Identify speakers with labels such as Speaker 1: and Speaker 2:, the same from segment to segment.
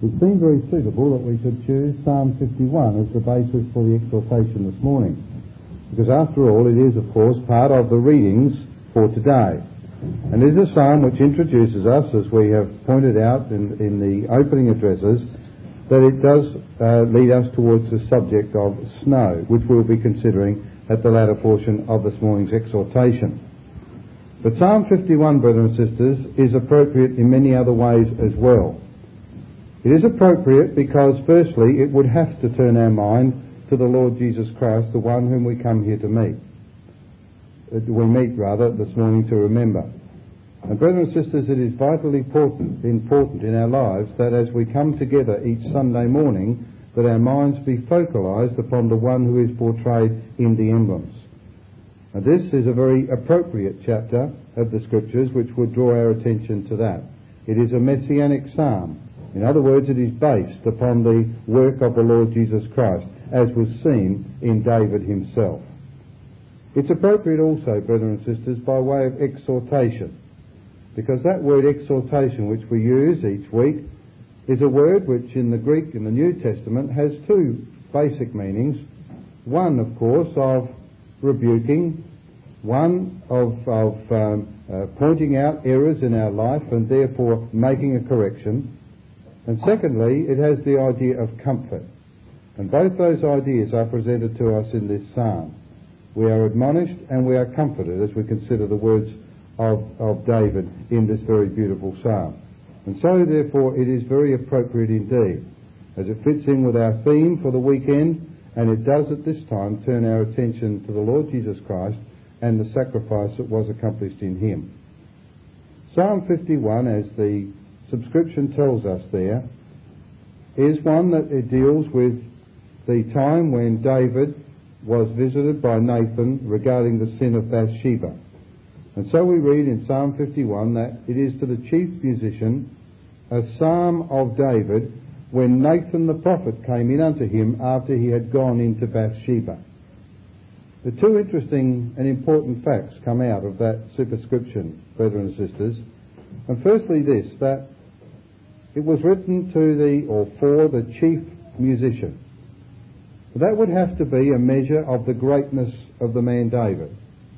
Speaker 1: it seemed very suitable that we could choose Psalm 51 as the basis for the exhortation this morning. Because after all, it is, of course, part of the readings for today. And it is a psalm which introduces us, as we have pointed out in the opening addresses, that it does lead us towards the subject of snow, which we'll be considering at the latter portion of this morning's exhortation. But Psalm 51, brothers and sisters, is appropriate in many other ways as well. It is appropriate because, firstly, it would have to turn our mind to the Lord Jesus Christ, the one whom we come here to meet. We meet this morning to remember. And brothers and sisters, it is vitally important in our lives that as we come together each Sunday morning, that our minds be focalised upon the one who is portrayed in the emblems. Now this is a very appropriate chapter of the Scriptures which would draw our attention to that. It is a messianic psalm. In other words, it is based upon the work of the Lord Jesus Christ, as was seen in David himself. It's appropriate also, brothers and sisters, by way of exhortation, because that word exhortation which we use each week is a word which in the Greek in the New Testament has two basic meanings. One, of course, of rebuking, one of pointing out errors in our life and therefore making a correction. And secondly, it has the idea of comfort. And both those ideas are presented to us in this psalm. We are admonished and we are comforted as we consider the words of David in this very beautiful psalm. And so, therefore, it is very appropriate indeed, as it fits in with our theme for the weekend, and it does at this time turn our attention to the Lord Jesus Christ and the sacrifice that was accomplished in him. Psalm 51, as the subscription tells us there, is one that it deals with the time when David was visited by Nathan regarding the sin of Bathsheba. And so we read in Psalm 51 that it is to the chief musician a psalm of David when Nathan the prophet came in unto him after he had gone into Bathsheba. The two interesting and important facts come out of that superscription, brethren and sisters. And firstly this, that it was written for the chief musician. That would have to be a measure of the greatness of the man David.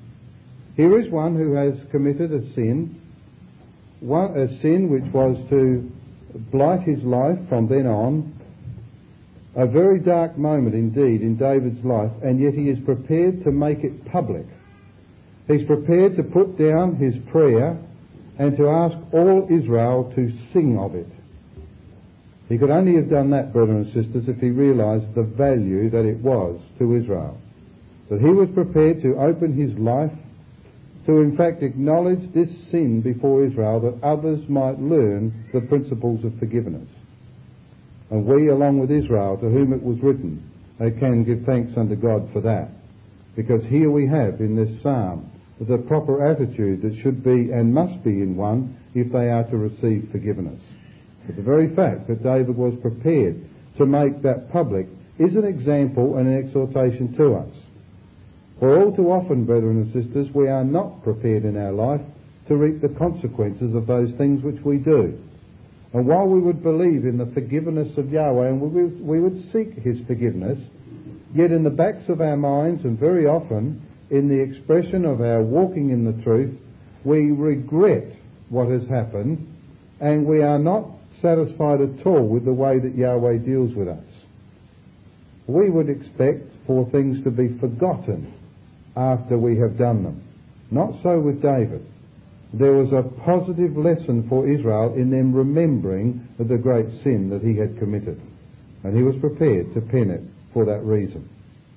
Speaker 1: Here is one who has committed a sin which was to blight his life from then on, a very dark moment indeed in David's life, and yet he is prepared to make it public. He's prepared to put down his prayer and to ask all Israel to sing of it. He could only have done that, brothers and sisters, if he realised the value that it was to Israel. That he was prepared to open his life to in fact acknowledge this sin before Israel, that others might learn the principles of forgiveness. And we, along with Israel, to whom it was written, can give thanks unto God for that. Because here we have in this psalm the proper attitude that should be and must be in one if they are to receive forgiveness. But the very fact that David was prepared to make that public is an example and an exhortation to us. For all too often, brethren and sisters, we are not prepared in our life to reap the consequences of those things which we do. And while we would believe in the forgiveness of Yahweh and we would seek his forgiveness, yet in the backs of our minds and very often in the expression of our walking in the truth, we regret what has happened and we are not satisfied at all with the way that Yahweh deals with us. We would expect for things to be forgotten after we have done them. Not so with David. There was a positive lesson for Israel in them remembering the great sin that he had committed. And he was prepared to pen it for that reason.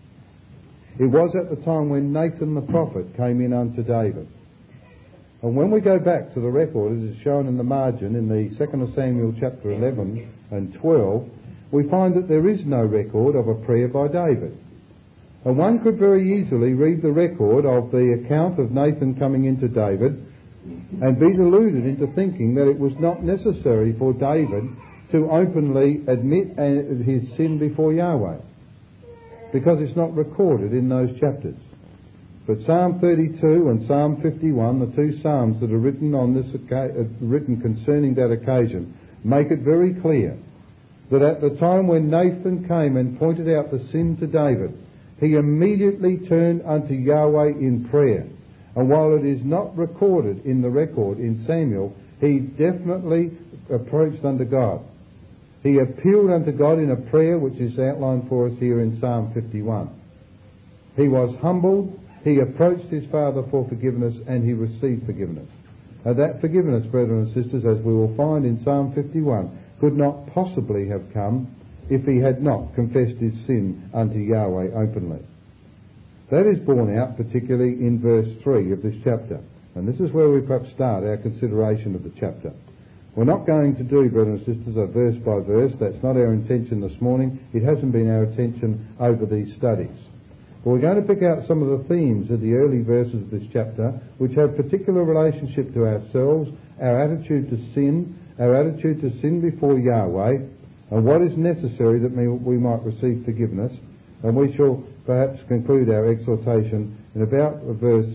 Speaker 1: It was at the time when Nathan the prophet came in unto David. And when we go back to the record, as is shown in the margin in the 2nd Samuel chapter 11 and 12, we find that there is no record of a prayer by David. And one could very easily read the record of the account of Nathan coming into David and be deluded into thinking that it was not necessary for David to openly admit his sin before Yahweh, because it's not recorded in those chapters. But Psalm 32 and Psalm 51, the two psalms that are written concerning that occasion, make it very clear that at the time when Nathan came and pointed out the sin to David, he immediately turned unto Yahweh in prayer. And while it is not recorded in the record in Samuel, he definitely approached unto God. He appealed unto God in a prayer which is outlined for us here in Psalm 51. He was humbled, he approached his Father for forgiveness, and he received forgiveness. Now that forgiveness, brethren and sisters, as we will find in Psalm 51, could not possibly have come if he had not confessed his sin unto Yahweh openly. That is borne out particularly in verse 3 of this chapter. And this is where we perhaps start our consideration of the chapter. We're not going to do, brethren and sisters, a verse by verse. That's not our intention this morning. It hasn't been our intention over these studies. But we're going to pick out some of the themes of the early verses of this chapter which have particular relationship to ourselves, our attitude to sin, our attitude to sin before Yahweh, and what is necessary that we might receive forgiveness. And we shall perhaps conclude our exhortation in about verse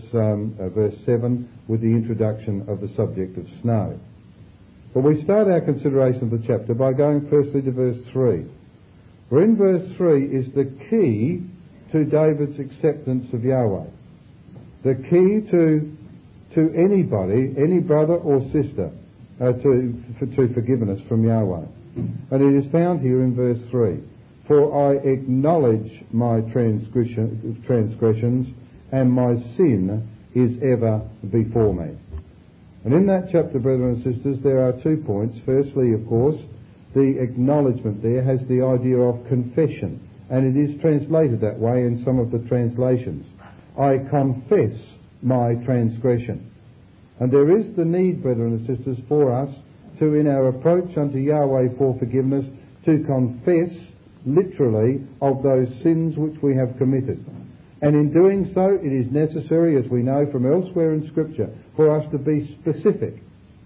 Speaker 1: 7 with the introduction of the subject of snow. But we start our consideration of the chapter by going firstly to verse 3. For in verse 3 is the key to David's acceptance of Yahweh. The key to anybody, any brother or sister, to forgiveness from Yahweh. And it is found here in verse 3. For I acknowledge my transgressions, and my sin is ever before me. And in that chapter, brethren and sisters, there are 2 points. Firstly, of course, the acknowledgement there has the idea of confession, and it is translated that way in some of the translations. I confess my transgression. And there is the need, brethren and sisters, for us to, in our approach unto Yahweh for forgiveness, to confess literally of those sins which we have committed. And in doing so, it is necessary, as we know from elsewhere in Scripture, for us to be specific,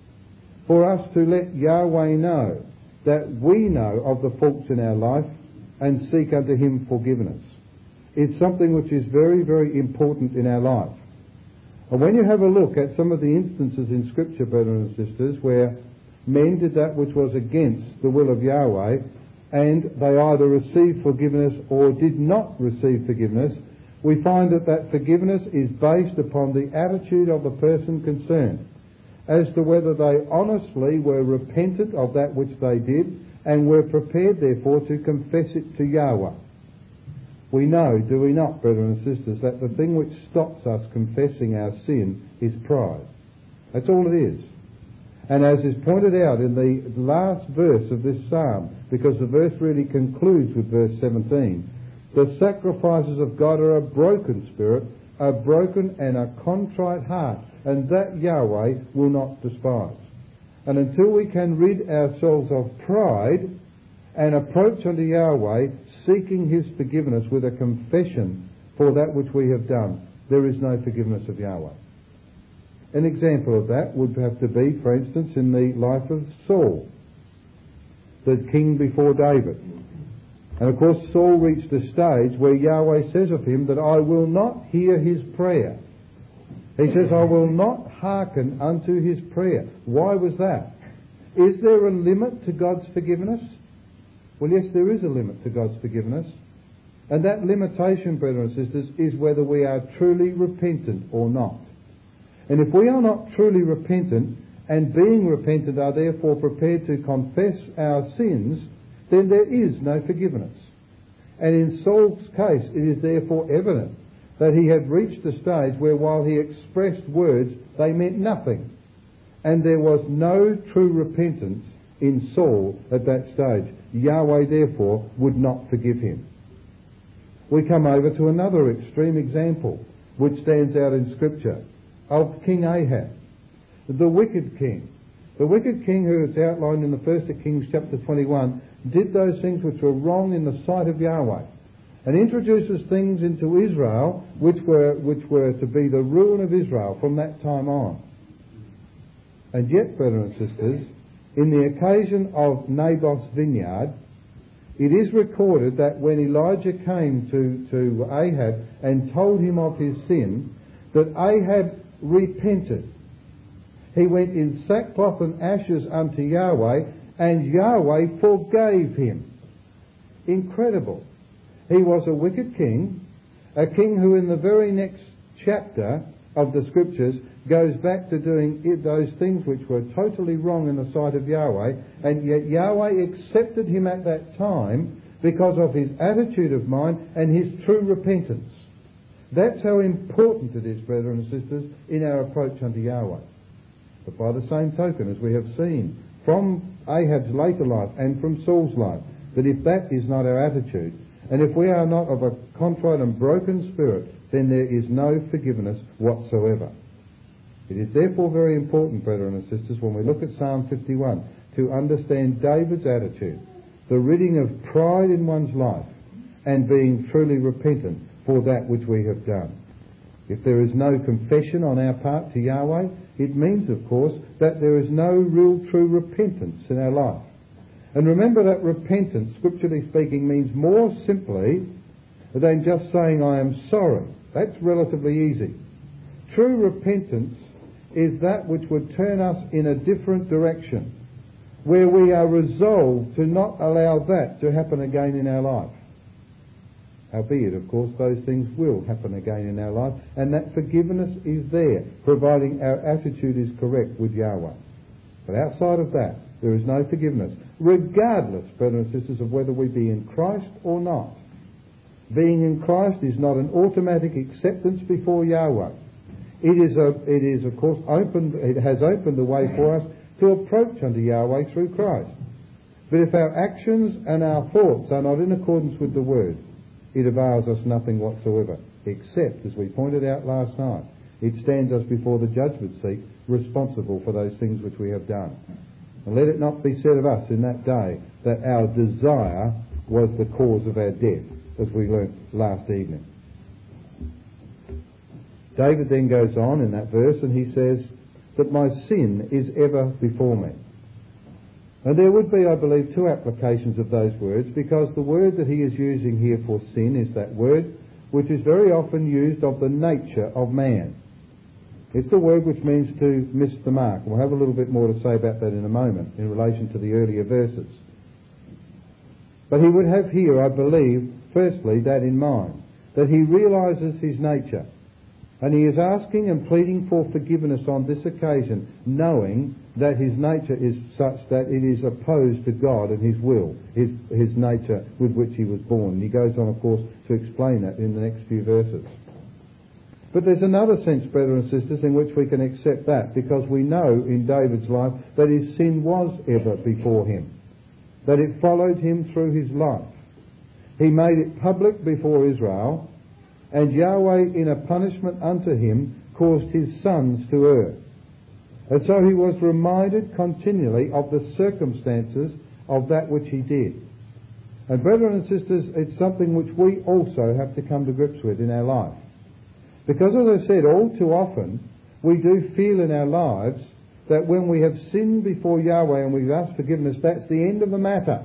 Speaker 1: for us to let Yahweh know that we know of the faults in our life and seek unto him forgiveness. It's something which is very, very important in our life. And when you have a look at some of the instances in Scripture, brethren and sisters, where men did that which was against the will of Yahweh, and they either received forgiveness or did not receive forgiveness, we find that forgiveness is based upon the attitude of the person concerned, as to whether they honestly were repentant of that which they did and were prepared, therefore, to confess it to Yahweh. We know, do we not, brethren and sisters, that the thing which stops us confessing our sin is pride. That's all it is. And as is pointed out in the last verse of this psalm, because the verse really concludes with verse 17, the sacrifices of God are a broken spirit, a broken and a contrite heart, and that Yahweh will not despise. And until we can rid ourselves of pride and approach unto Yahweh, seeking his forgiveness with a confession for that which we have done, there is no forgiveness of Yahweh. An example of that would have to be, for instance, in the life of Saul, the king before David. And of course Saul reached a stage where Yahweh says of him that I will not hear his prayer. He says, I will not hearken unto his prayer. Why was that? Is there a limit to God's forgiveness? Well, yes, there is a limit to God's forgiveness. And that limitation, brethren and sisters, is whether we are truly repentant or not. And if we are not truly repentant, and being repentant are therefore prepared to confess our sins, then there is no forgiveness. And in Saul's case, it is therefore evident that he had reached a stage where while he expressed words, they meant nothing. And there was no true repentance in Saul at that stage. Yahweh therefore would not forgive him. We come over to another extreme example which stands out in Scripture of King Ahab, the wicked king. The wicked king who is outlined in the first of Kings chapter 21 did those things which were wrong in the sight of Yahweh, and introduces things into Israel which were to be the ruin of Israel from that time on. And yet, brethren and sisters, in the occasion of Naboth's vineyard, it is recorded that when Elijah came to Ahab and told him of his sin, that Ahab repented. He went in sackcloth and ashes unto Yahweh and Yahweh forgave him. Incredible. He was a wicked king, a king who in the very next chapter of the Scriptures goes back to doing those things which were totally wrong in the sight of Yahweh, and yet Yahweh accepted him at that time because of his attitude of mind and his true repentance. That's how important it is, brethren and sisters, in our approach unto Yahweh. But by the same token, as we have seen from Ahab's later life and from Saul's life, that if that is not our attitude, and if we are not of a contrite and broken spirit, then there is no forgiveness whatsoever. It is therefore very important, brethren and sisters, when we look at Psalm 51, to understand David's attitude, the ridding of pride in one's life, and being truly repentant for that which we have done. If there is no confession on our part to Yahweh, it means, of course, that there is no real true repentance in our life. And remember that repentance, scripturally speaking, means more simply than just saying, I am sorry. That's relatively easy. True repentance is that which would turn us in a different direction, where we are resolved to not allow that to happen again in our life. Howbeit, of course, those things will happen again in our life, and that forgiveness is there, providing our attitude is correct with Yahweh. But outside of that, there is no forgiveness, regardless, brothers and sisters, of whether we be in Christ or not. Being in Christ is not an automatic acceptance before Yahweh. It is, of course, it has opened the way for us to approach unto Yahweh through Christ. But if our actions and our thoughts are not in accordance with the Word, it avails us nothing whatsoever, except, as we pointed out last night, it stands us before the judgment seat responsible for those things which we have done. And let it not be said of us in that day that our desire was the cause of our death, as we learnt last evening. David then goes on in that verse and he says that my sin is ever before me. And there would be, I believe, two applications of those words, because the word that he is using here for sin is that word which is very often used of the nature of man. It's the word which means to miss the mark. We'll have a little bit more to say about that in a moment in relation to the earlier verses. But he would have here, I believe, firstly, that in mind, that he realises his nature. And he is asking and pleading for forgiveness on this occasion, knowing that his nature is such that it is opposed to God and his will, his nature with which he was born. And he goes on, of course, to explain that in the next few verses. But there's another sense, brothers and sisters, in which we can accept that, because we know in David's life that his sin was ever before him, that it followed him through his life. He made it public before Israel, and Yahweh, in a punishment unto him, caused his sons to err. And so he was reminded continually of the circumstances of that which he did. And brethren and sisters, it's something which we also have to come to grips with in our life. Because, as I said, all too often we do feel in our lives that when we have sinned before Yahweh and we've asked forgiveness, that's the end of the matter.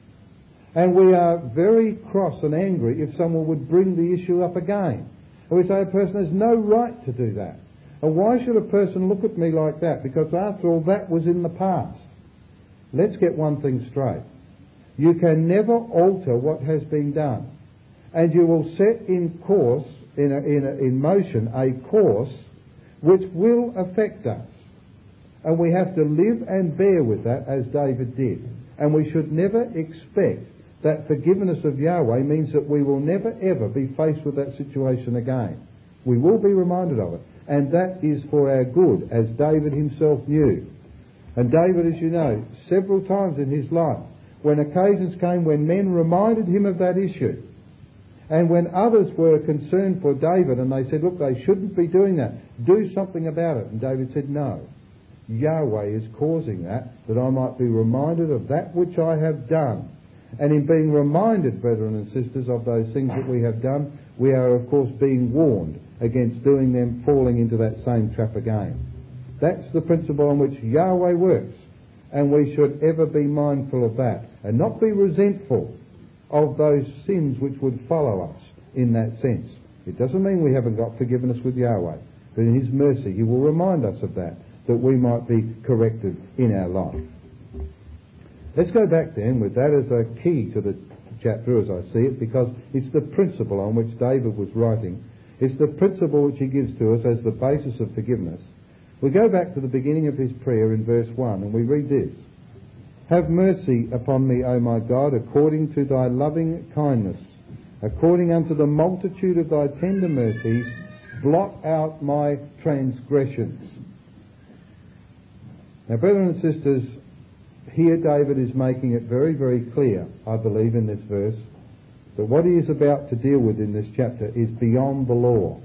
Speaker 1: And we are very cross and angry if someone would bring the issue up again. And we say a person has no right to do that. And why should a person look at me like that? Because after all, that was in the past. Let's get one thing straight. You can never alter what has been done. And you will set in course, in motion, a course which will affect us. And we have to live and bear with that, as David did. And we should never expect that forgiveness of Yahweh means that we will never ever be faced with that situation again. We will be reminded of it. And that is for our good, as David himself knew. And David, as you know, several times in his life, when occasions came when men reminded him of that issue, and when others were concerned for David and they said, look, they shouldn't be doing that, do something about it. And David said, no, Yahweh is causing that I might be reminded of that which I have done. And in being reminded, brethren and sisters, of those things that we have done, we are, of course, being warned against doing them, falling into that same trap again. That's the principle on which Yahweh works, and we should ever be mindful of that, and not be resentful of those sins which would follow us in that sense. It doesn't mean we haven't got forgiveness with Yahweh, but in his mercy he will remind us of that we might be corrected in our life. Let's go back then with that as a key to the chapter as I see it, because it's the principle on which David was writing. It's the principle which he gives to us as the basis of forgiveness. We go back to the beginning of his prayer in verse 1 and we read this. Have mercy upon me, O my God, according to thy loving kindness, according unto the multitude of thy tender mercies, blot out my transgressions. Now, brethren and sisters, here David is making it very, very clear, I believe, in this verse, that what he is about to deal with in this chapter is beyond the law.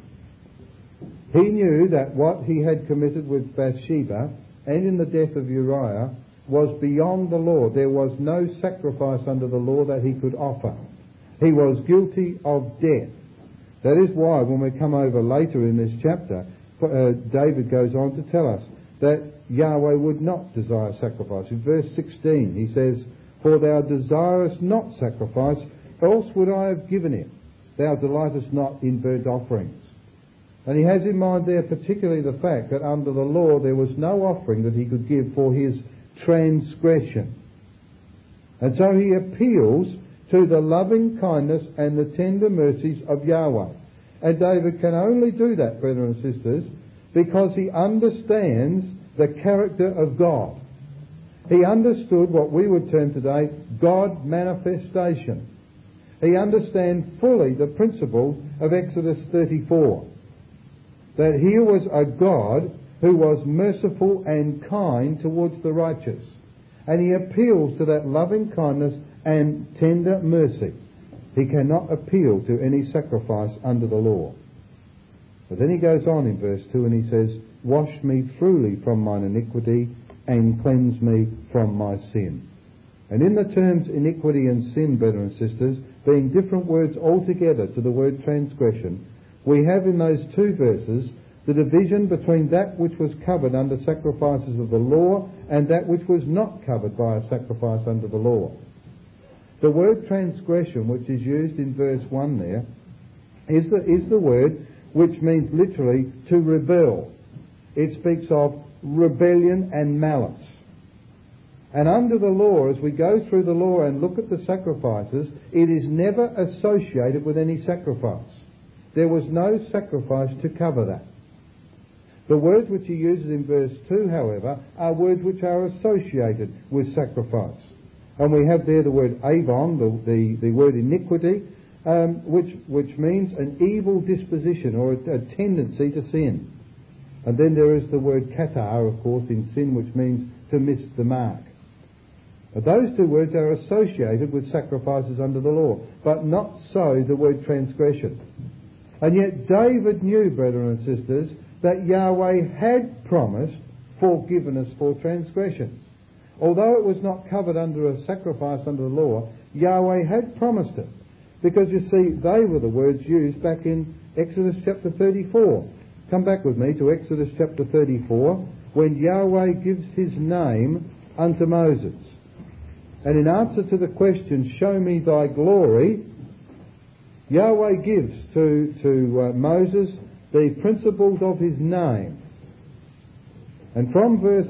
Speaker 1: He knew that what he had committed with Bathsheba and in the death of Uriah was beyond the law. There was no sacrifice under the law that he could offer. He was guilty of death. That is why when we come over later in this chapter, David goes on to tell us that Yahweh would not desire sacrifice. In verse 16 he says, For thou desirest not sacrifice, else would I have given it. Thou delightest not in burnt offerings. And he has in mind there particularly the fact that under the law there was no offering that he could give for his transgression. And so he appeals to the loving kindness and the tender mercies of Yahweh. And David can only do that, brethren and sisters, because he understands the character of God. He understood what we would term today God manifestation. He understands fully the principle of Exodus 34. That here was a God who was merciful and kind towards the righteous. And he appeals to that loving kindness and tender mercy. He cannot appeal to any sacrifice under the law. But then he goes on in verse 2 and he says, Wash me truly from mine iniquity and cleanse me from my sin. And in the terms iniquity and sin, brethren and sisters, being different words altogether to the word transgression, we have in those two verses the division between that which was covered under sacrifices of the law and that which was not covered by a sacrifice under the law. The word transgression, which is used in verse 1 there, is the word which means literally to rebel. It speaks of rebellion and malice. And under the law, as we go through the law and look at the sacrifices, it is never associated with any sacrifice. There was no sacrifice to cover that. The words which he uses in verse 2, however, are words which are associated with sacrifice. And we have there the word avon, the word iniquity, which means an evil disposition or a tendency to sin. And then there is the word katar, of course, in sin, which means to miss the mark. But those two words are associated with sacrifices under the law, but not so the word transgression. And yet David knew, brethren and sisters, that Yahweh had promised forgiveness for transgressions. Although it was not covered under a sacrifice under the law, Yahweh had promised it. Because you see, they were the words used back in Exodus chapter 34. Come back with me to Exodus chapter 34, when Yahweh gives his name unto Moses. And in answer to the question, show me thy glory, Yahweh gives to Moses the principles of his name. And from verse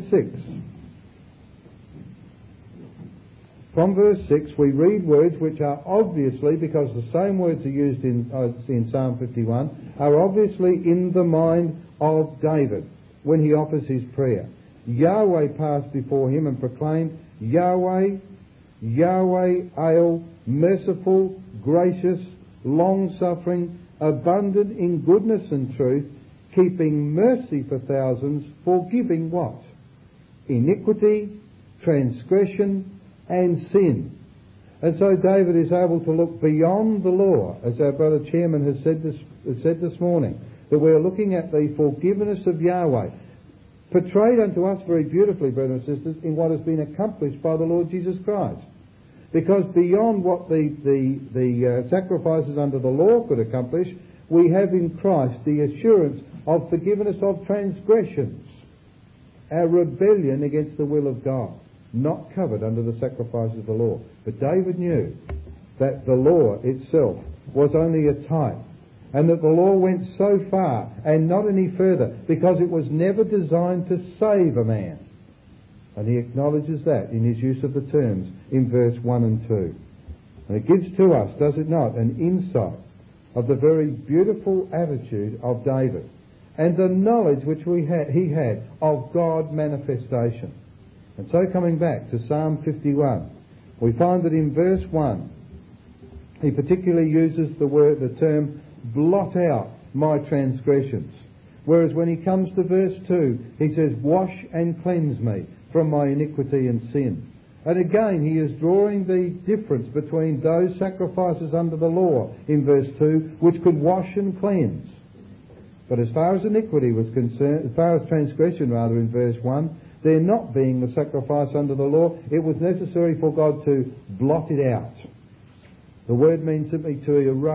Speaker 1: 6 we read words which are obviously, because the same words are used in Psalm 51, are obviously in the mind of David when he offers his prayer. Yahweh passed before him and proclaimed, Yahweh, Yahweh El, merciful, gracious, long-suffering, abundant in goodness and truth, keeping mercy for thousands, forgiving what? Iniquity, transgression, and sin. And so David is able to look beyond the law, as our brother chairman has said this morning, that we are looking at the forgiveness of Yahweh, portrayed unto us very beautifully, brothers and sisters, in what has been accomplished by the Lord Jesus Christ. Because beyond what the sacrifices under the law could accomplish, we have in Christ the assurance of forgiveness of transgressions, our rebellion against the will of God, not covered under the sacrifices of the law. But David knew that the law itself was only a type, and that the law went so far and not any further, because it was never designed to save a man. And he acknowledges that in his use of the terms in verse 1 and 2. And it gives to us, does it not, an insight of the very beautiful attitude of David and the knowledge which he had of God manifestation. And so coming back to Psalm 51, we find that in verse 1 he particularly uses the term blot out my transgressions. Whereas when he comes to verse 2, he says, wash and cleanse me from my iniquity and sin. And again, he is drawing the difference between those sacrifices under the law in verse 2, which could wash and cleanse. But as far as iniquity was concerned, as far as transgression rather in verse 1, there not being the sacrifice under the law, it was necessary for God to blot it out. The word means simply to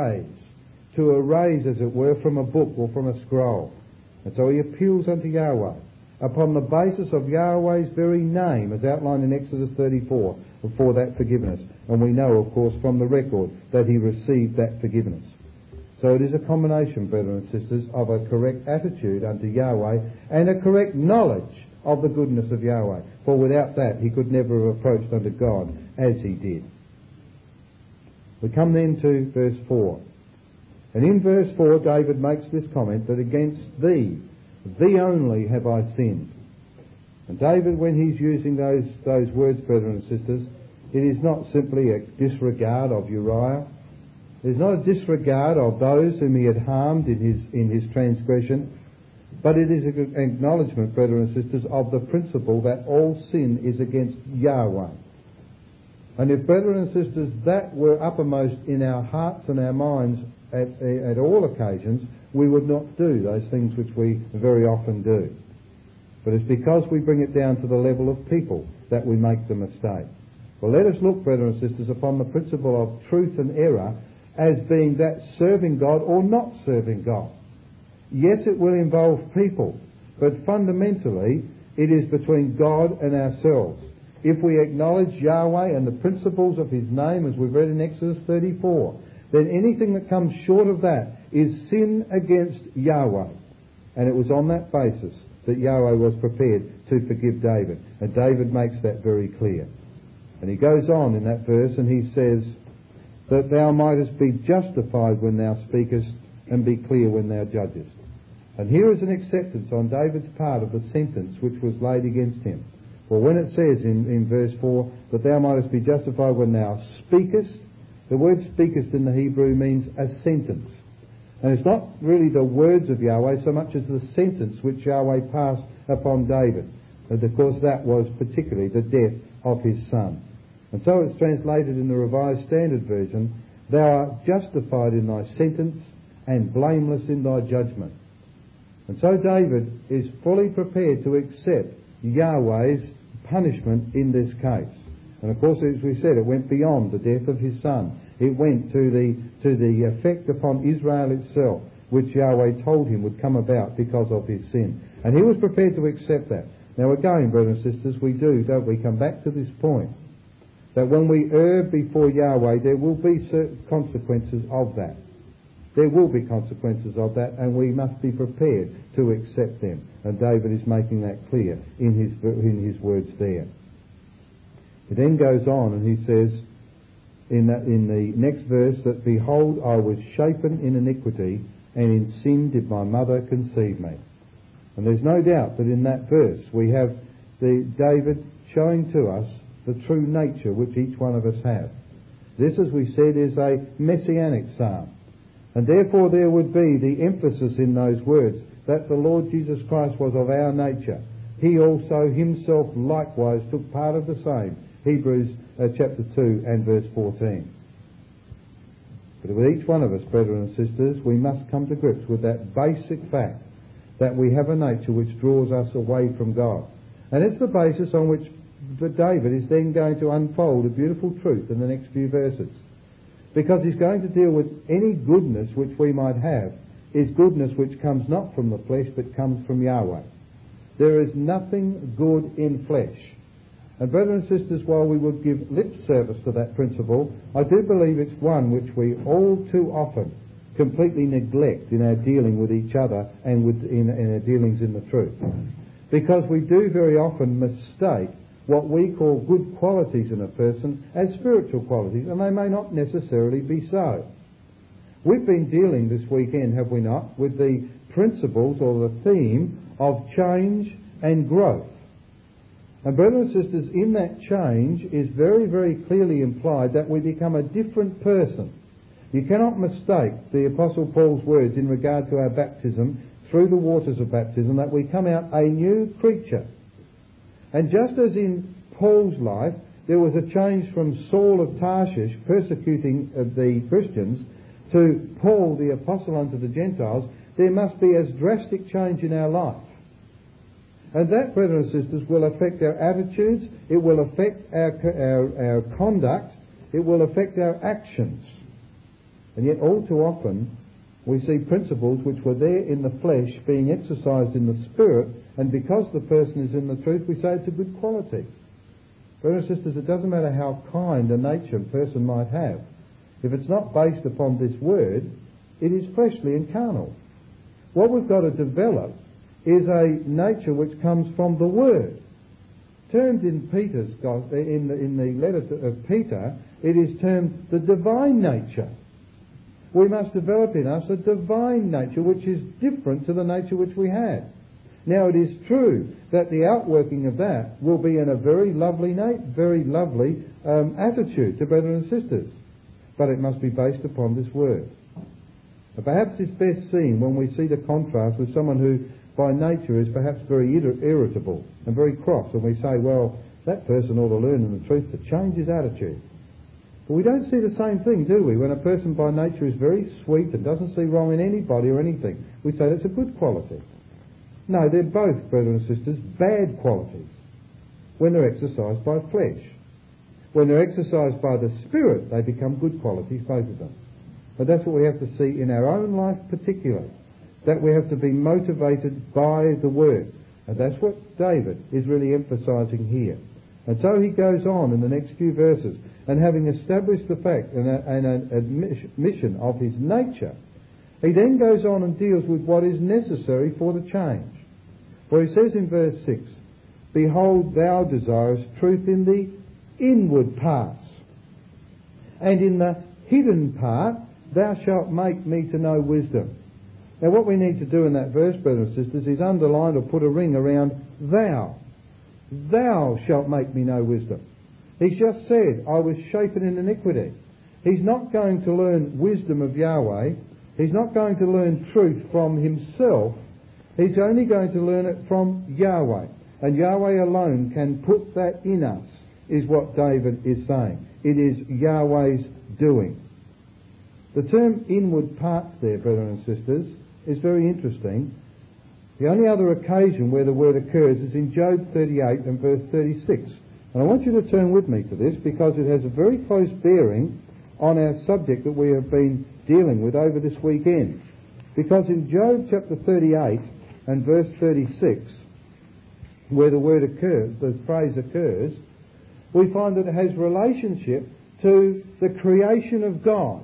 Speaker 1: erase as it were from a book or from a scroll. And so he appeals unto Yahweh upon the basis of Yahweh's very name, as outlined in Exodus 34, for that forgiveness. And we know, of course, from the record that he received that forgiveness. So it is a combination, brethren and sisters, of a correct attitude unto Yahweh and a correct knowledge of the goodness of Yahweh. For without that, he could never have approached unto God as he did. We come then to verse 4. And in verse 4, David makes this comment that against thee only have I sinned. And David, when he's using those words, brethren and sisters, it is not simply a disregard of Uriah. It is not a disregard of those whom he had harmed in his transgression, but it is an acknowledgement, brethren and sisters, of the principle that all sin is against Yahweh. And if, brethren and sisters, that were uppermost in our hearts and our minds at all occasions, we would not do those things which we very often do. But it's because we bring it down to the level of people that we make the mistake. Well, let us look, brethren and sisters, upon the principle of truth and error as being that serving God or not serving God. Yes, it will involve people, but fundamentally it is between God and ourselves. If we acknowledge Yahweh and the principles of his name, as we've read in Exodus 34, then anything that comes short of that is sin against Yahweh. And it was on that basis that Yahweh was prepared to forgive David. And David makes that very clear. And he goes on in that verse and he says, that thou mightest be justified when thou speakest and be clear when thou judgest. And here is an acceptance on David's part of the sentence which was laid against him. For when it says in verse 4 that thou mightest be justified when thou speakest, the word speakest in the Hebrew means a sentence. And it's not really the words of Yahweh so much as the sentence which Yahweh passed upon David. And of course that was particularly the death of his son. And so it's translated in the Revised Standard Version, thou art justified in thy sentence and blameless in thy judgment. And so David is fully prepared to accept Yahweh's punishment in this case. And of course, as we said, it went beyond the death of his son. It went to the effect upon Israel itself, which Yahweh told him would come about because of his sin. And he was prepared to accept that. Now again, brothers and sisters, don't we come back to this point, that when we err before Yahweh, there will be certain consequences of that. There will be consequences of that, and we must be prepared to accept them. And David is making that clear in his words there. He then goes on and he says in the next verse that, behold, I was shapen in iniquity, and in sin did my mother conceive me. And there's no doubt that in that verse we have David showing to us the true nature which each one of us have. This, as we said, is a messianic psalm. And therefore there would be the emphasis in those words that the Lord Jesus Christ was of our nature. He also himself likewise took part of the same. Hebrews chapter 2 and verse 14. But with each one of us, brethren and sisters, we must come to grips with that basic fact that we have a nature which draws us away from God. And it's the basis on which David is then going to unfold a beautiful truth in the next few verses. Because he's going to deal with any goodness which we might have is goodness which comes not from the flesh but comes from Yahweh. There is nothing good in flesh. And brothers and sisters, while we would give lip service to that principle, I do believe it's one which we all too often completely neglect in our dealing with each other and in our dealings in the truth. Because we do very often mistake what we call good qualities in a person as spiritual qualities, and they may not necessarily be so. We've been dealing this weekend, have we not, with the principles or the theme of change and growth. And brothers and sisters, in that change is very, very clearly implied that we become a different person. You cannot mistake the Apostle Paul's words in regard to our baptism through the waters of baptism, that we come out a new creature. And just as in Paul's life there was a change from Saul of Tarshish persecuting the Christians to Paul the apostle unto the Gentiles, there must be as drastic change in our life. And that, brothers and sisters, will affect our attitudes, it will affect our conduct, it will affect our actions. And yet all too often we see principles which were there in the flesh being exercised in the spirit, and because the person is in the truth, we say it's a good quality. Brothers and sisters, it doesn't matter how kind a nature a person might have. If it's not based upon this word, it is fleshly and carnal. What we've got to develop is a nature which comes from the word. Termed in Peter's gospel, in the letter of Peter, it is termed the divine nature. We must develop in us a divine nature which is different to the nature which we had. Now it is true that the outworking of that will be in a very lovely attitude to brothers and sisters, but it must be based upon this word. Perhaps it's best seen when we see the contrast with someone who by nature is perhaps very irritable and very cross, and we say, well, that person ought to learn in the truth to change his attitude. But we don't see the same thing, do we? When a person by nature is very sweet and doesn't see wrong in anybody or anything, we say that's a good quality. No, they're both, brothers and sisters, bad qualities when they're exercised by flesh. When they're exercised by the Spirit, they become good qualities, both of them. But that's what we have to see in our own life particularly, that we have to be motivated by the Word. And that's what David is really emphasising here. And so he goes on in the next few verses, and having established the fact and an admission of his nature, he then goes on and deals with what is necessary for the change. For he says in verse 6, behold, thou desirest truth in the inward parts, and in the hidden part thou shalt make me to know wisdom. Now what we need to do in that verse, brothers and sisters, is underline or put a ring around thou. Thou shalt make me know wisdom. He's just said, I was shapen in iniquity. He's not going to learn wisdom of Yahweh. He's not going to learn truth from himself. He's only going to learn it from Yahweh. And Yahweh alone can put that in us, is what David is saying. It is Yahweh's doing. The term inward parts there, brothers and sisters, is very interesting. The only other occasion where the word occurs is in Job 38 and verse 36. And I want you to turn with me to this because it has a very close bearing on our subject that we have been dealing with over this weekend. Because in Job chapter 38 and verse 36, where the word occurs, the phrase occurs, we find that it has relationship to the creation of God.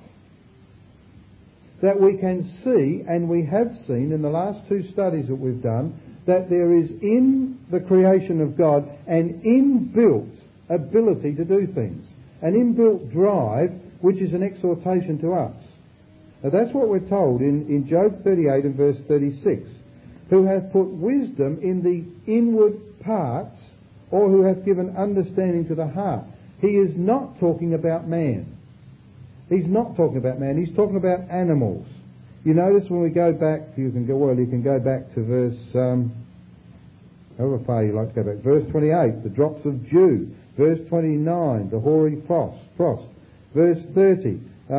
Speaker 1: That we can see, and we have seen in the last two studies that we've done, that there is in the creation of God an inbuilt ability to do things, an inbuilt drive which is an exhortation to us. Now that's what we're told in Job 38 and verse 36. Who hath put wisdom in the inward parts, or who hath given understanding to the heart. He is not talking about man. He's not talking about man. He's talking about animals. You notice when we go back, you can go back to verse, however far you like to go back. Verse 28, the drops of dew. Verse 29, the hoary frost. Verse 30,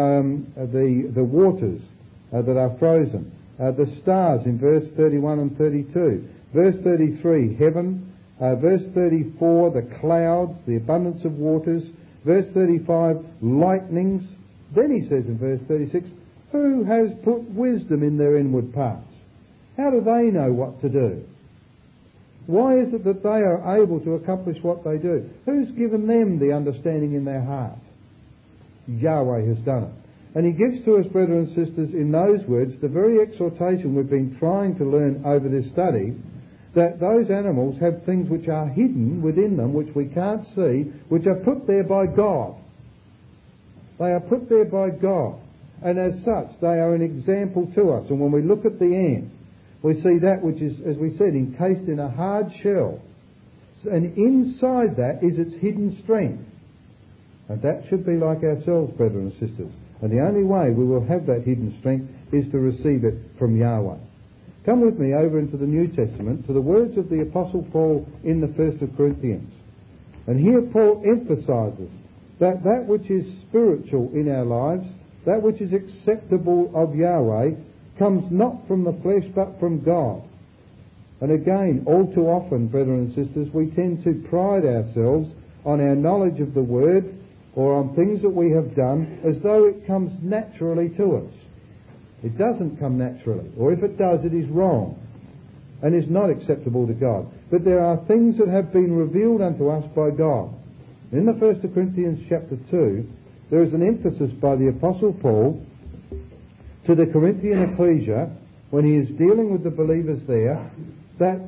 Speaker 1: the waters that are frozen. The stars in verse 31 and 32. Verse 33, heaven. Verse 34, the clouds, the abundance of waters. Verse 35, lightnings. Then he says in verse 36, who has put wisdom in their inward parts? How do they know what to do? Why is it that they are able to accomplish what they do? Who's given them the understanding in their heart? Yahweh has done it. And he gives to us, brothers and sisters, in those words, the very exhortation we've been trying to learn over this study, that those animals have things which are hidden within them, which we can't see, which are put there by God. They are put there by God. And as such, they are an example to us. And when we look at the ant, we see that which is, as we said, encased in a hard shell. And inside that is its hidden strength. And that should be like ourselves, brethren and sisters. And the only way we will have that hidden strength is to receive it from Yahweh. Come with me over into the New Testament to the words of the Apostle Paul in the 1st of Corinthians. And here Paul emphasises that that which is spiritual in our lives, that which is acceptable of Yahweh, comes not from the flesh but from God. And again, all too often, brethren and sisters, we tend to pride ourselves on our knowledge of the Word or on things that we have done as though it comes naturally to us. It doesn't come naturally, or if it does, it is wrong and is not acceptable to God. But there are things that have been revealed unto us by God. In the 1st of Corinthians chapter 2, there is an emphasis by the Apostle Paul to the Corinthian ecclesia when he is dealing with the believers there, that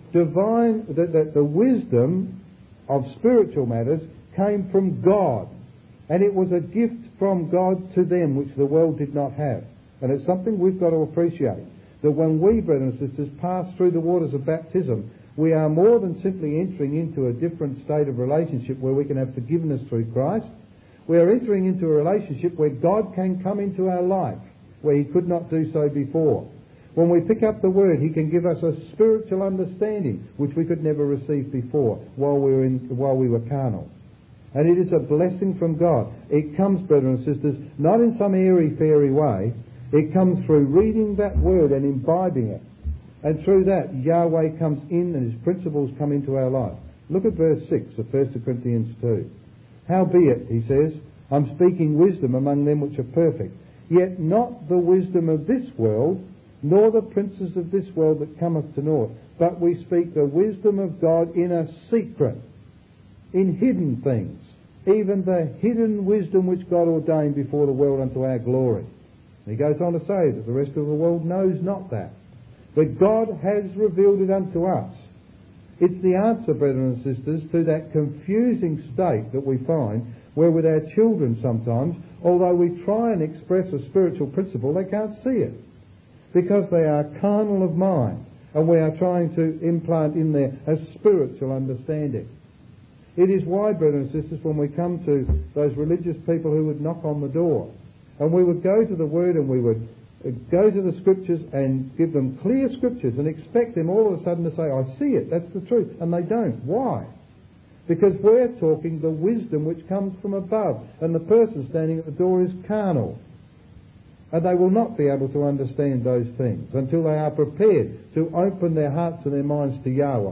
Speaker 1: the wisdom of spiritual matters came from God, and it was a gift from God to them which the world did not have. And it's something we've got to appreciate, that when we, brethren and sisters, pass through the waters of baptism, we are more than simply entering into a different state of relationship where we can have forgiveness through Christ. We are entering into a relationship where God can come into our life, where he could not do so before. When we pick up the Word, he can give us a spiritual understanding which we could never receive before while we were carnal. And it is a blessing from God. It comes, brethren and sisters, not in some airy-fairy way. It comes through reading that Word and imbibing it. And through that, Yahweh comes in and his principles come into our life. Look at verse 6 of 1 Corinthians 2. Howbeit, he says, I'm speaking wisdom among them which are perfect, yet not the wisdom of this world, nor the princes of this world that cometh to naught, but we speak the wisdom of God in a secret, in hidden things, even the hidden wisdom which God ordained before the world unto our glory. And he goes on to say that the rest of the world knows not that, but God has revealed it unto us. It's the answer, brethren and sisters, to that confusing state that we find where with our children sometimes, although we try and express a spiritual principle, they can't see it because they are carnal of mind, and we are trying to implant in there a spiritual understanding. It is why, brethren and sisters, when we come to those religious people who would knock on the door, and we would go to the Word and we would go to the Scriptures and give them clear Scriptures and expect them all of a sudden to say, I see it, that's the truth. And they don't. Why? Because we're talking the wisdom which comes from above, and the person standing at the door is carnal. And they will not be able to understand those things until they are prepared to open their hearts and their minds to Yahweh.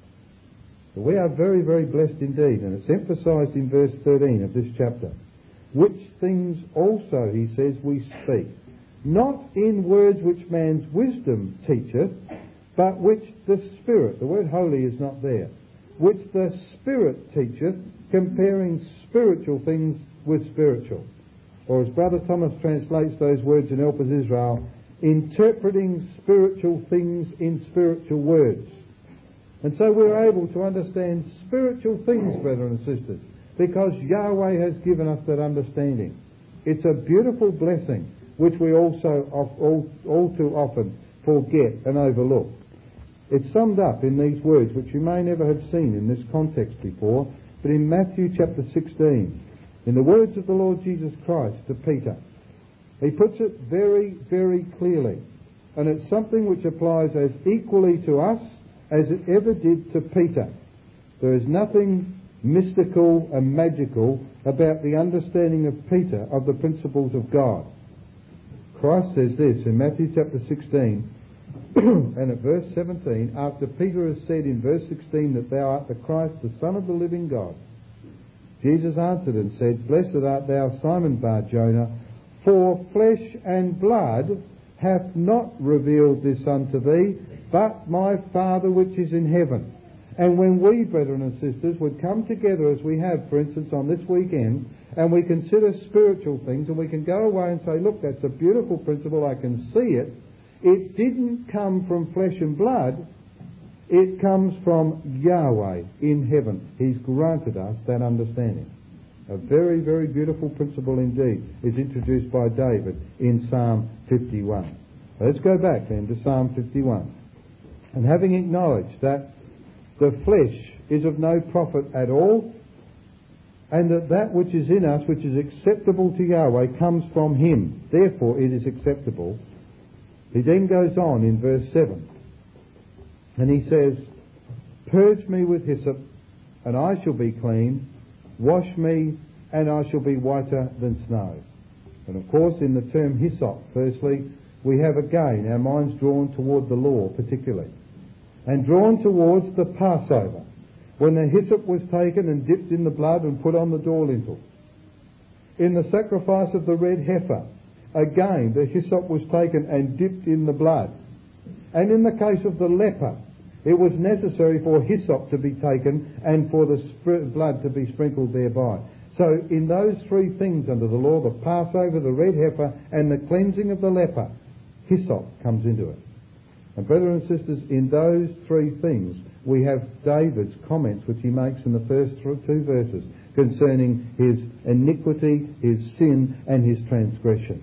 Speaker 1: So we are very, very blessed indeed, and it's emphasised in verse 13 of this chapter. Which things also, he says, we speak, not in words which man's wisdom teacheth, but which the Spirit, the word holy is not there, which the Spirit teacheth, comparing spiritual things with spiritual. Or as Brother Thomas translates those words in Help Us Israel, interpreting spiritual things in spiritual words. And so we're able to understand spiritual things, brethren and sisters, because Yahweh has given us that understanding. It's a beautiful blessing which we also all too often forget and overlook. It's summed up in these words which you may never have seen in this context before, but in Matthew chapter 16, in the words of the Lord Jesus Christ to Peter. He puts it very, very clearly, and it's something which applies as equally to us as it ever did to Peter. There is nothing mystical and magical about the understanding of Peter of the principles of God. Christ says this in Matthew chapter 16 and at verse 17, after Peter has said in verse 16 that thou art the Christ, the Son of the living God, Jesus answered and said, Blessed art thou, Simon Bar-Jonah, for flesh and blood hath not revealed this unto thee, but my Father which is in heaven. And when we, brethren and sisters, would come together as we have, for instance, on this weekend, and we consider spiritual things, and we can go away and say, look, that's a beautiful principle, I can see it. It didn't come from flesh and blood. It comes from Yahweh in heaven. He's granted us that understanding. A very, very beautiful principle indeed is introduced by David in Psalm 51. Let's go back then to Psalm 51. And having acknowledged that the flesh is of no profit at all, and that which is in us, which is acceptable to Yahweh, comes from Him, therefore it is acceptable. He then goes on in verse 7, and he says, "Purge me with hyssop, and I shall be clean. Wash me, and I shall be whiter than snow." And of course, in the term hyssop, firstly, we have again our minds drawn toward the law particularly, and drawn towards the Passover, when the hyssop was taken and dipped in the blood and put on the door lintel. In the sacrifice of the red heifer, again the hyssop was taken and dipped in the blood. And in the case of the leper, it was necessary for hyssop to be taken and for the blood to be sprinkled thereby. So in those three things under the law, the Passover, the red heifer, and the cleansing of the leper, hyssop comes into it. And brethren and sisters, in those three things, we have David's comments which he makes in the first two verses concerning his iniquity, his sin, and his transgression.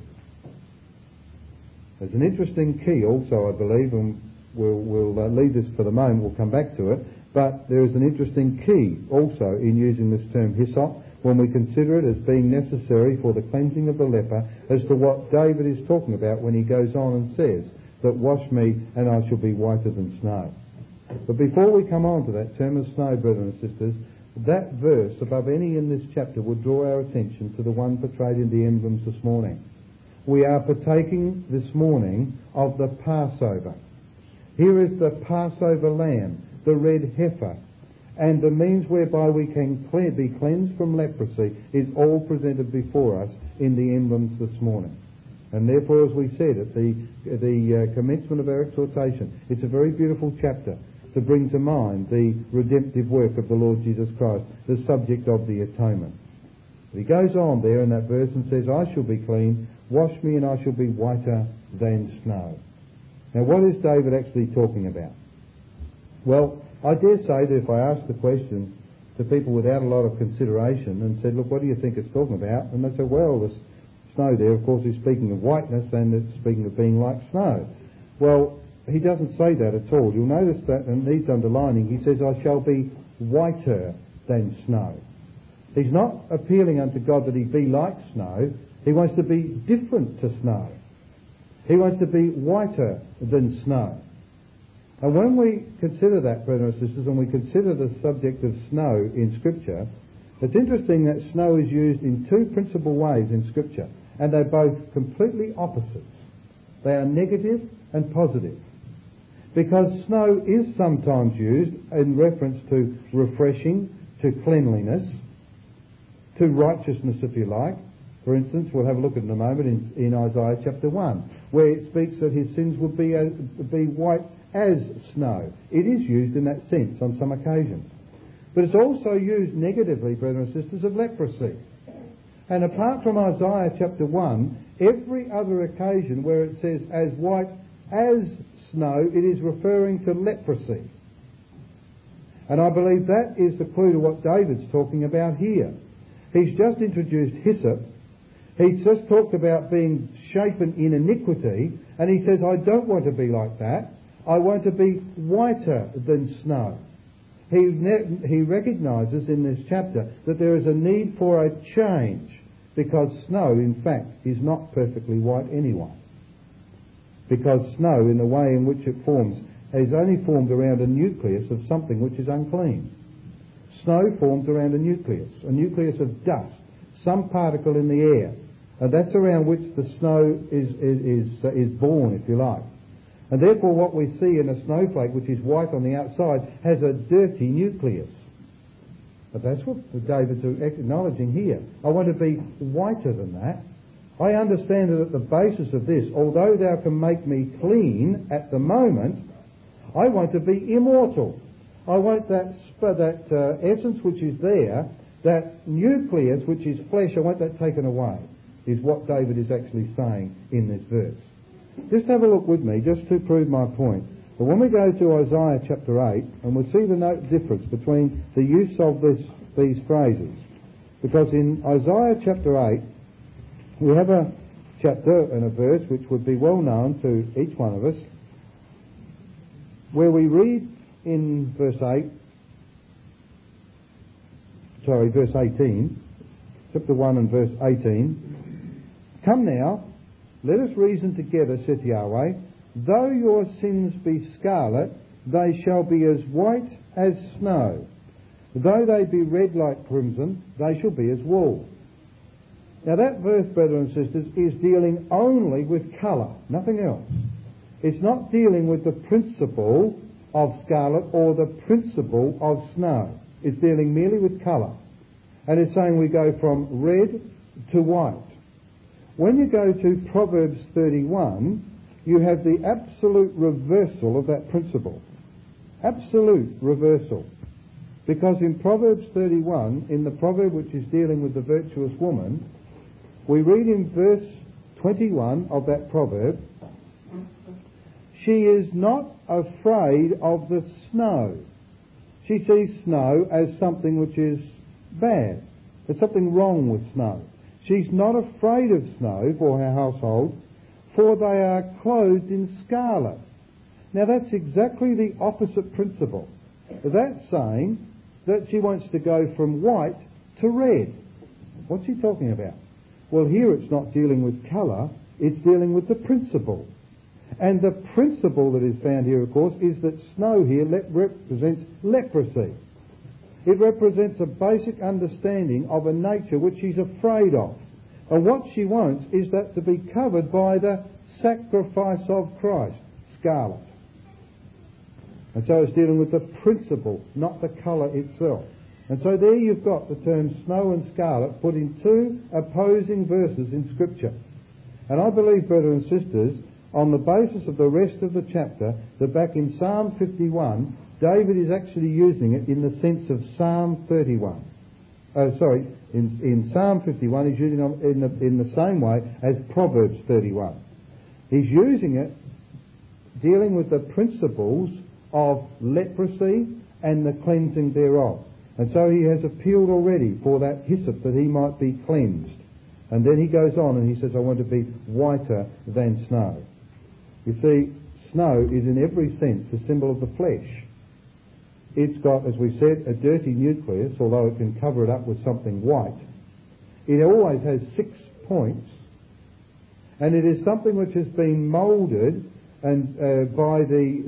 Speaker 1: There's an interesting key also, I believe, and we'll leave this for the moment, we'll come back to it, but there is an interesting key also in using this term hyssop when we consider it as being necessary for the cleansing of the leper, as to what David is talking about when he goes on and says that wash me and I shall be whiter than snow. But before we come on to that term of snow, brethren and sisters, that verse above any in this chapter would draw our attention to the one portrayed in the emblems this morning. We are partaking this morning of the Passover. Here is the Passover lamb, the red heifer, and the means whereby we can be cleansed from leprosy is all presented before us in the emblems this morning. And therefore, as we said at the commencement of our exhortation, it's a very beautiful chapter to bring to mind the redemptive work of the Lord Jesus Christ, the subject of the atonement. But he goes on there in that verse and says, "I shall be clean, wash me and I shall be whiter than snow." Now what is David actually talking about? Well, I dare say that if I asked the question to people without a lot of consideration and said, "Look, what do you think it's talking about?" And they say, "Well, the snow there, of course, is speaking of whiteness and it's speaking of being like snow." Well, he doesn't say that at all. You'll notice that, and needs underlining, he says, "I shall be whiter than snow." He's not appealing unto God that he be like snow. He wants to be different to snow. He wants to be whiter than snow. And when we consider that, brothers and sisters, and we consider the subject of snow in Scripture, it's interesting that snow is used in two principal ways in Scripture, and they're both completely opposites. They are negative and positive. Because snow is sometimes used in reference to refreshing, to cleanliness, to righteousness, if you like. For instance, we'll have a look at it in a moment in Isaiah chapter 1, where it speaks that his sins would be white as snow. It is used in that sense on some occasions. But it's also used negatively, brothers and sisters, of leprosy. And apart from Isaiah chapter 1, every other occasion where it says as white as snow, it is referring to leprosy. And I believe that is the clue to what David's talking about here. He's just introduced hyssop. He's just talked about being shapen in iniquity, and he says, "I don't want to be like that. I want to be whiter than snow." He recognises in this chapter that there is a need for a change, because snow, in fact, is not perfectly white anyway. Because snow, in the way in which it forms, is only formed around a nucleus of something which is unclean. Snow forms around a nucleus of dust, some particle in the air, and that's around which the snow is born, if you like. And therefore what we see in a snowflake, which is white on the outside, has a dirty nucleus. But that's what David's acknowledging here. I want to be whiter than that. I understand that at the basis of this, although thou can make me clean at the moment, I want to be immortal. I want that essence which is there, that nucleus which is flesh, I want that taken away, is what David is actually saying in this verse. Just have a look with me, just to prove my point. But when we go to Isaiah chapter 8, and we'll see the difference between the use of these phrases. Because in Isaiah chapter 8, we have a chapter and a verse which would be well known to each one of us, where we read in verse 18, chapter 1 and verse 18, "Come now, let us reason together, saith Yahweh. Though your sins be scarlet, they shall be as white as snow. Though they be red like crimson, they shall be as wool." Now that verse, brothers and sisters, is dealing only with colour, nothing else. It's not dealing with the principle of scarlet or the principle of snow. It's dealing merely with colour. And it's saying we go from red to white. When you go to Proverbs 31, you have the absolute reversal of that principle. Absolute reversal. Because in Proverbs 31, in the proverb which is dealing with the virtuous woman, we read in verse 21 of that proverb, "She is not afraid of the snow." She sees snow as something which is bad. There's something wrong with snow. She's not afraid of snow for her household, for they are clothed in scarlet. Now that's exactly the opposite principle. That's saying that she wants to go from white to red. What's she talking about? Well, here it's not dealing with colour, it's dealing with the principle. And the principle that is found here, of course, is that snow here represents leprosy. It represents a basic understanding of a nature which she's afraid of. And what she wants is that to be covered by the sacrifice of Christ, scarlet. And so it's dealing with the principle, not the colour itself. And so there you've got the terms snow and scarlet put in two opposing verses in Scripture. And I believe, brothers and sisters, on the basis of the rest of the chapter, that back in Psalm 51, David is actually using it in the sense of Psalm 31. In Psalm 51 he's using it in the same way as Proverbs 31. He's using it dealing with the principles of leprosy and the cleansing thereof. And so he has appealed already for that hyssop that he might be cleansed. And then he goes on and he says, "I want to be whiter than snow." You see, snow is in every sense a symbol of the flesh. It's got, as we said, a dirty nucleus, although it can cover it up with something white. It always has 6 points, and it is something which has been moulded and by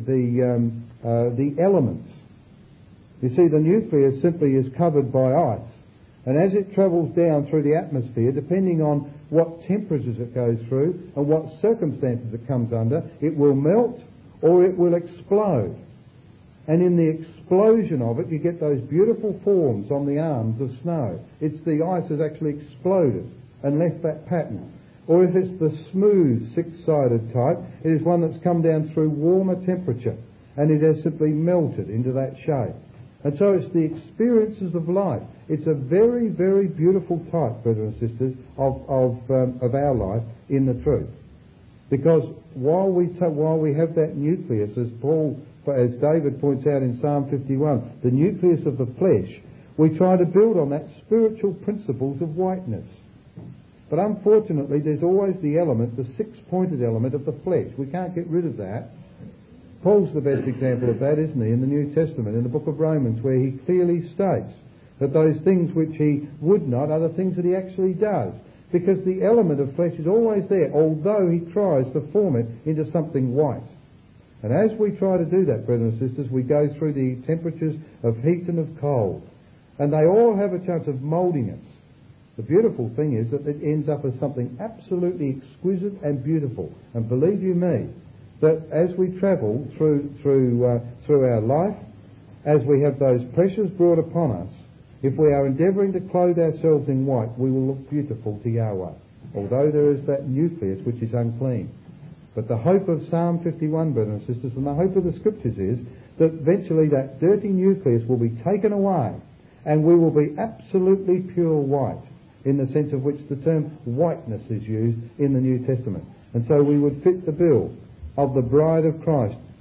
Speaker 1: the elements. You see, the nucleus simply is covered by ice, and as it travels down through the atmosphere, depending on what temperatures it goes through and what circumstances it comes under, it will melt or it will explode. And in the explosion of it, you get those beautiful forms on the arms of snow. It's the ice has actually exploded and left that pattern. Or if it's the smooth, six-sided type, it is one that's come down through warmer temperature, and it has simply melted into that shape. And so it's the experiences of life. It's a very, very beautiful type, brothers and sisters, of our life in the truth. Because while we have that nucleus, as David points out in Psalm 51, the nucleus of the flesh, we try to build on that spiritual principles of whiteness. But unfortunately, there's always the element, the 6-pointed element of the flesh. We can't get rid of that. Paul's the best example of that, isn't he, in the New Testament, in the book of Romans, where he clearly states that those things which he would not are the things that he actually does. Because the element of flesh is always there, although he tries to form it into something white. And as we try to do that, brothers and sisters, we go through the temperatures of heat and of cold. And they all have a chance of moulding us. The beautiful thing is that it ends up as something absolutely exquisite and beautiful. And believe you me, that as we travel through our life, as we have those pressures brought upon us, if we are endeavouring to clothe ourselves in white, we will look beautiful to Yahweh, although there is that nucleus which is unclean. But the hope of Psalm 51, brothers and sisters, and the hope of the Scriptures is that eventually that dirty nucleus will be taken away and we will be absolutely pure white, in the sense of which the term whiteness is used in the New Testament. And so we would fit the bill of the bride of Christ,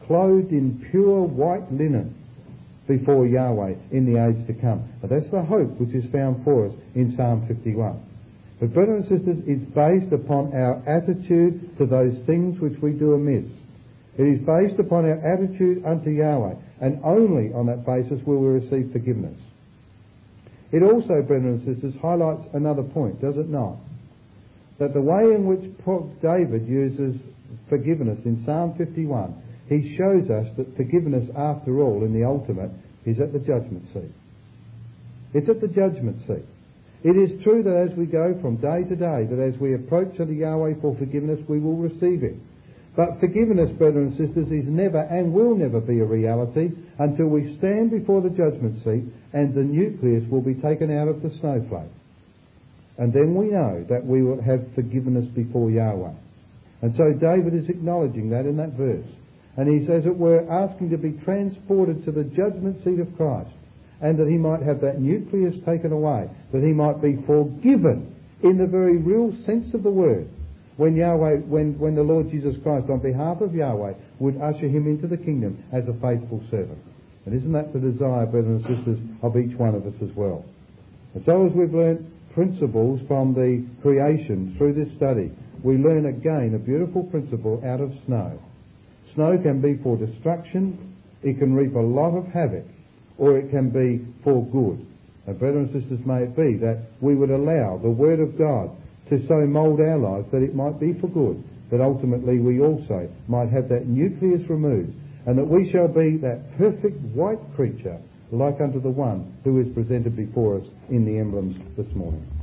Speaker 1: clothed in pure white linen before Yahweh in the age to come. But that's the hope which is found for us in Psalm 51. But brothers and sisters, it's based upon our attitude to those things which we do amiss. It is based upon our attitude unto Yahweh, and only on that basis will we receive forgiveness. It also, brothers and sisters, highlights another point, does it not? That the way in which David uses forgiveness in Psalm 51, he shows us that forgiveness, after all, in the ultimate, is at the judgment seat. It's at the judgment seat. It is true that as we go from day to day, that as we approach unto Yahweh for forgiveness, we will receive it. But forgiveness, brothers and sisters, is never and will never be a reality until we stand before the judgment seat and the nucleus will be taken out of the snowflake. And then we know that we will have forgiveness before Yahweh. And so David is acknowledging that in that verse. And he's, as it were, asking to be transported to the judgment seat of Christ, and that he might have that nucleus taken away, that he might be forgiven in the very real sense of the word, when the Lord Jesus Christ, on behalf of Yahweh, would usher him into the kingdom as a faithful servant. And isn't that the desire, brothers and sisters, of each one of us as well? And so as we've learnt principles from the creation through this study, we learn again a beautiful principle out of snow. Snow can be for destruction, it can reap a lot of havoc, or it can be for good. And brothers and sisters, may it be that we would allow the Word of God to so mould our lives that it might be for good, that ultimately we also might have that nucleus removed, and that we shall be that perfect white creature like unto the one who is presented before us in the emblems this morning.